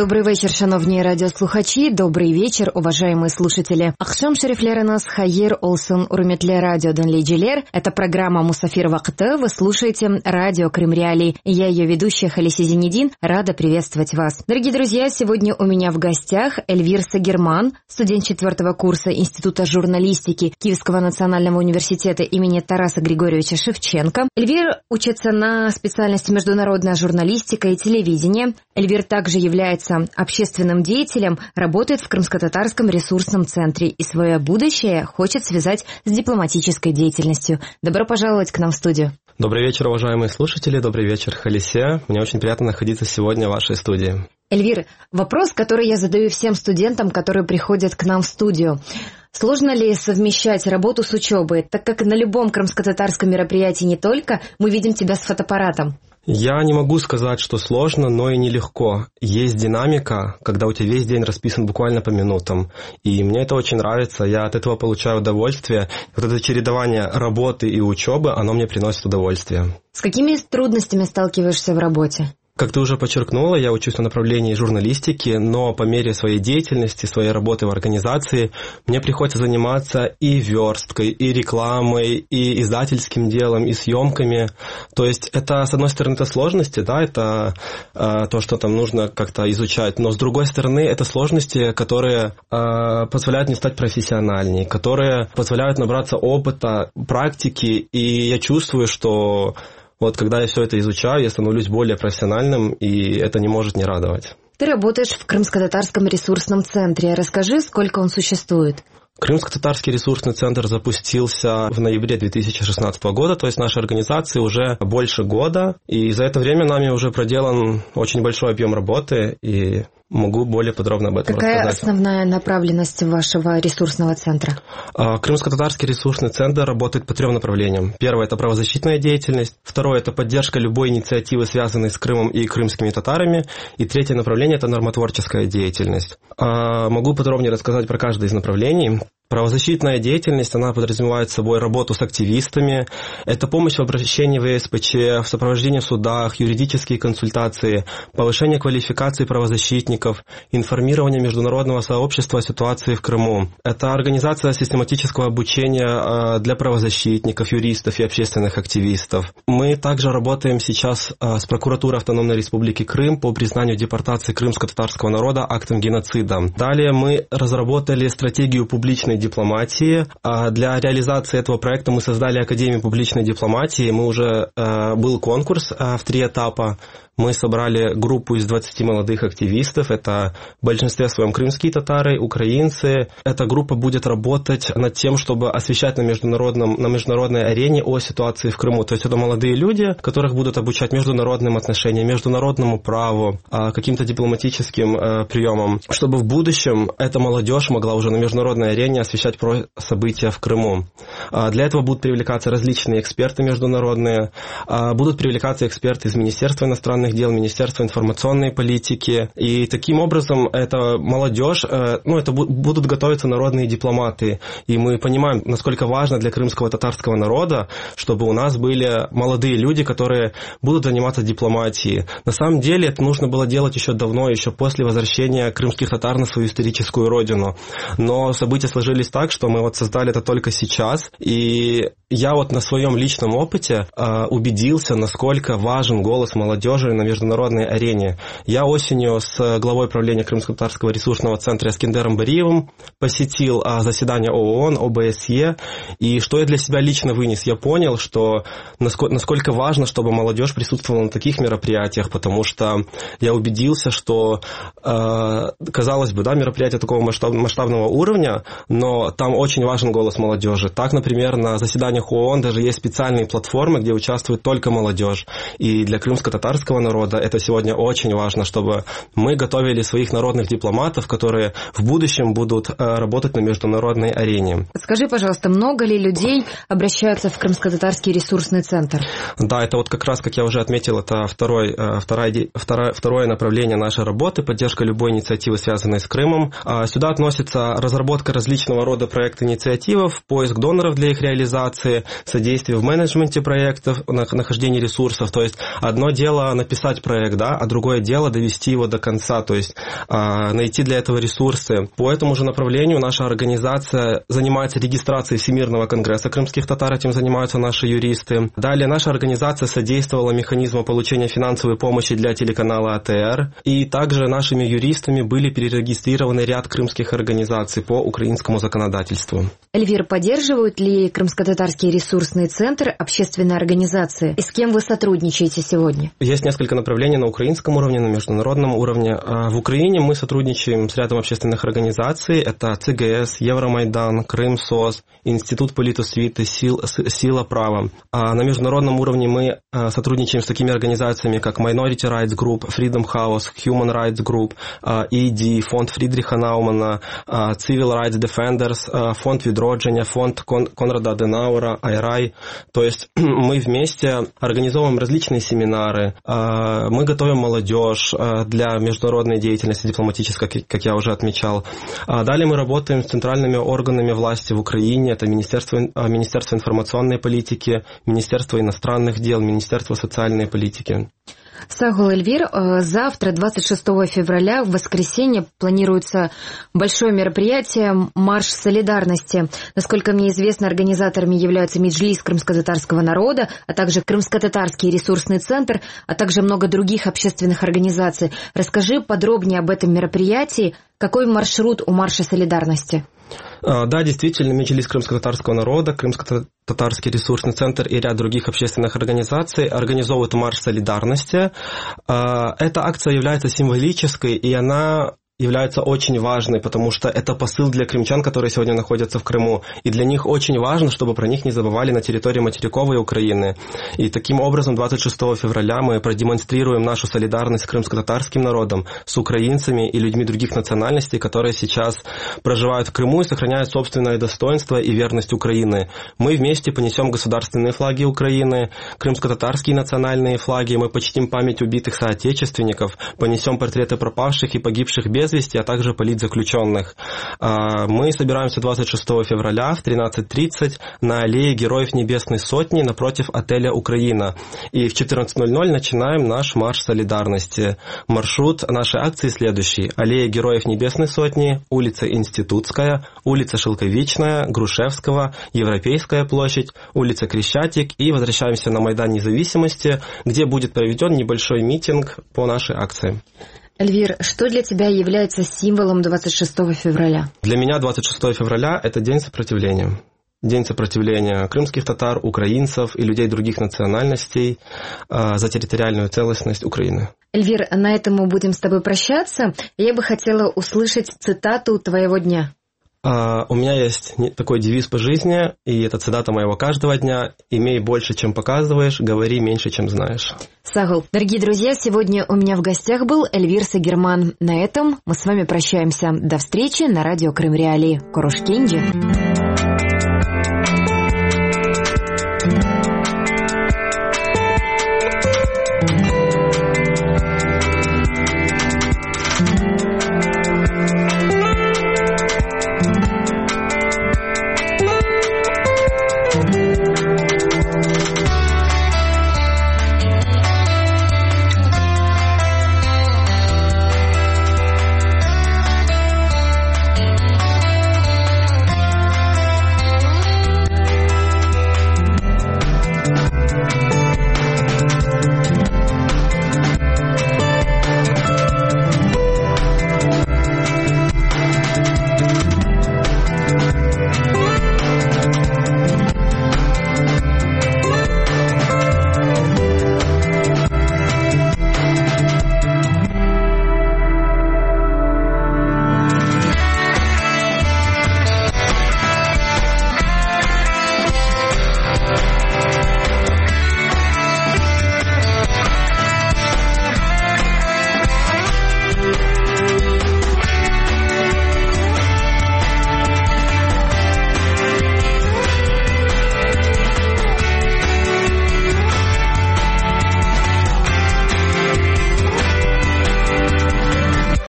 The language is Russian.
Добрий вечір, шановні радіослухачі. Добрий вечір, уважаемые слушатели. Ахшам шерифлеринас хайер олсын урметле радио Донлейджилер. Это программа «Мусафир Вакыты». Вы слушаете радио Крым Реалии. Я ее ведущая Халиси Зенедин. Рада приветствовать вас. Дорогие друзья, сегодня у меня в гостях Эльвир Сагерман, студент 4-го курса Института журналистики Киевского национального университета имени Тараса Григорьевича Шевченко. Эльвир учится на специальности международная журналистика и телевидение. Эльвир также является общественным деятелем, работает в Крымско-Татарском ресурсном центре и свое будущее хочет связать с дипломатической деятельностью. Добро пожаловать к нам в студию. Добрый вечер, уважаемые слушатели, добрый вечер, Халисе. Мне очень приятно находиться сегодня в вашей студии. Эльвир, вопрос, который я задаю всем студентам, которые приходят к нам в студию. Сложно ли совмещать работу с учебой, так как на любом крымско-татарском мероприятии не только мы видим тебя с фотоаппаратом? Я не могу сказать, что сложно, но и нелегко. Есть динамика, когда у тебя весь день расписан буквально по минутам. И мне это очень нравится, я от этого получаю удовольствие. Вот это чередование работы и учебы, оно мне приносит удовольствие. С какими трудностями сталкиваешься в работе? Как ты уже подчеркнула, я учусь на направлении журналистики, но по мере своей деятельности, своей работы в организации, мне приходится заниматься и версткой, и рекламой, и издательским делом, и съемками. То есть это, с одной стороны, это сложности, да, это то, что там нужно как-то изучать, но с другой стороны, это сложности, которые позволяют мне стать профессиональней, которые позволяют набраться опыта, практики, и я чувствую, что вот когда я все это изучаю, я становлюсь более профессиональным, и это не может не радовать. Ты работаешь в Крымско-Татарском ресурсном центре. Расскажи, сколько он существует? Крымско-Татарский ресурсный центр запустился в ноябре 2016 года, то есть нашей организации уже больше года, и за это время нами уже проделан очень большой объем работы, и могу более подробно об этом рассказать. Какая основная направленность вашего ресурсного центра? Крымско-Татарский ресурсный центр работает по 3 направлениям. Первое – это правозащитная деятельность. Второе – это поддержка любой инициативы, связанной с Крымом и крымскими татарами. И третье направление – это нормотворческая деятельность. Могу подробнее рассказать про каждое из направлений. Правозащитная деятельность, она подразумевает собой работу с активистами, это помощь в обращении в ЕСПЧ, в сопровождении в судах, юридические консультации, повышение квалификации правозащитников, информирование международного сообщества о ситуации в Крыму. Это организация систематического обучения для правозащитников, юристов и общественных активистов. Мы также работаем сейчас с прокуратурой Автономной Республики Крым по признанию депортации крымско-татарского народа актом геноцида. Далее мы разработали стратегию публичной дипломатии. Для реализации этого проекта мы создали Академию публичной дипломатии. Мы уже был конкурс в 3 этапа. Мы собрали группу из 20 молодых активистов. Это в большинстве своем крымские татары, украинцы. Эта группа будет работать над тем, чтобы освещать на международной арене о ситуации в Крыму. То есть это молодые люди, которых будут обучать международным отношениям, международному праву, каким-то дипломатическим приемам, чтобы в будущем эта молодежь могла уже на международной арене освещать про события в Крыму. Для этого будут привлекаться различные эксперты международные, будут привлекаться эксперты из Министерства иностранных дел, Министерства информационной политики. И таким образом эта молодежь, это будут готовиться народные дипломаты. И мы понимаем, насколько важно для крымского татарского народа, чтобы у нас были молодые люди, которые будут заниматься дипломатией. На самом деле это нужно было делать еще давно, еще после возвращения крымских татар на свою историческую родину. Но события сложились так, что мы создали это только сейчас. И я на своем личном опыте убедился, насколько важен голос молодежи на международной арене. Я осенью с главой правления Крымско-Татарского ресурсного центра Эскендером Бариевым посетил заседание ООН, ОБСЕ, и что я для себя лично вынес? Я понял, что насколько важно, чтобы молодежь присутствовала на таких мероприятиях, потому что я убедился, что, казалось бы, мероприятие такого масштабного уровня, но там очень важен голос молодежи. Так, например, на заседаниях ООН даже есть специальные платформы, где участвует только молодежь. И для крымско-татарского народа это сегодня очень важно, чтобы мы готовили своих народных дипломатов, которые в будущем будут работать на международной арене. Скажи, пожалуйста, много ли людей обращаются в Крымско-Татарский ресурсный центр? Да, это как раз, как я уже отметил, это второе направление нашей работы, поддержка любой инициативы, связанной с Крымом. Сюда относится разработка различного разного рода проект-инициатив, поиск доноров для их реализации, содействие в менеджменте проектов, нахождении ресурсов. То есть одно дело написать проект, да, а другое дело довести его до конца, то есть найти для этого ресурсы. По этому же направлению наша организация занимается регистрацией Всемирного конгресса крымских татар, этим занимаются наши юристы. Далее наша организация содействовала механизму получения финансовой помощи для телеканала АТР, и также нашими юристами были перерегистрированы ряд крымских организаций по украинскому законодательству. Эльвир, поддерживают ли Крымско-татарский ресурсный центр общественные организации? И с кем вы сотрудничаете сегодня? Есть несколько направлений на украинском уровне, на международном уровне. В Украине мы сотрудничаем с рядом общественных организаций. Это ЦГС, Евромайдан, Крымсоц, Институт политосвіти, Сила права. А на международном уровне мы сотрудничаем с такими организациями, как Minority Rights Group, Freedom House, Human Rights Group, ED, фонд Фрідриха Наумана, Civil Rights Defenders, фонд Відродження, фонд Конрада Аденауэра, IRI. То есть мы вместе организовываем различные семинары, мы готовим молодежь для международной деятельности дипломатической, как я уже отмечал. Далее мы работаем с центральными органами власти в Украине, это Министерство информационной политики, Министерство иностранных дел, Министерство социальной политики. Сагул Эльвир, завтра, 26 февраля, в воскресенье, планируется большое мероприятие «Марш солидарности». Насколько мне известно, организаторами являются Меджлис крымско-татарского народа, а также Крымско-татарский ресурсный центр, а также много других общественных организаций. Расскажи подробнее об этом мероприятии. Какой маршрут у марша солидарности? Да, действительно, Меджлис крымско-татарского народа, Крымско-татарский ресурсный центр и ряд других общественных организаций организовывают марш солидарности. Эта акция является символической, и она является очень важной, потому что это посыл для крымчан, которые сегодня находятся в Крыму. И для них очень важно, чтобы про них не забывали на территории материковой Украины. И таким образом 26 февраля мы продемонстрируем нашу солидарность с крымско-татарским народом, с украинцами и людьми других национальностей, которые сейчас проживают в Крыму и сохраняют собственное достоинство и верность Украины. Мы вместе понесем государственные флаги Украины, крымско-татарские национальные флаги, мы почтим память убитых соотечественников, понесем портреты пропавших и погибших без вести, а также политзаключенных. Мы собираемся 26 февраля в 13:30 на аллее Героев Небесной Сотни напротив отеля «Украина». И в 14:00 начинаем наш марш солидарности. Маршрут нашей акции следующий. Аллея Героев Небесной Сотни, улица Институтская, улица Шелковичная, Грушевского, Европейская площадь, улица Крещатик, и возвращаемся на Майдан Независимости, где будет проведен небольшой митинг по нашей акции. Эльвир, что для тебя является символом 26 февраля? Для меня 26 февраля – это день сопротивления. День сопротивления крымских татар, украинцев и людей других национальностей за территориальную целостность Украины. Эльвир, на этом мы будем с тобой прощаться. Я бы хотела услышать цитату твоего дня. У меня есть такой девиз по жизни, и это цитата моего каждого дня: «Имей больше, чем показываешь, говори меньше, чем знаешь». Сагул, дорогие друзья, сегодня у меня в гостях был Эльвир Сагерман. На этом мы с вами прощаемся. До встречи на радио Крым Реалии. Корошкенджи.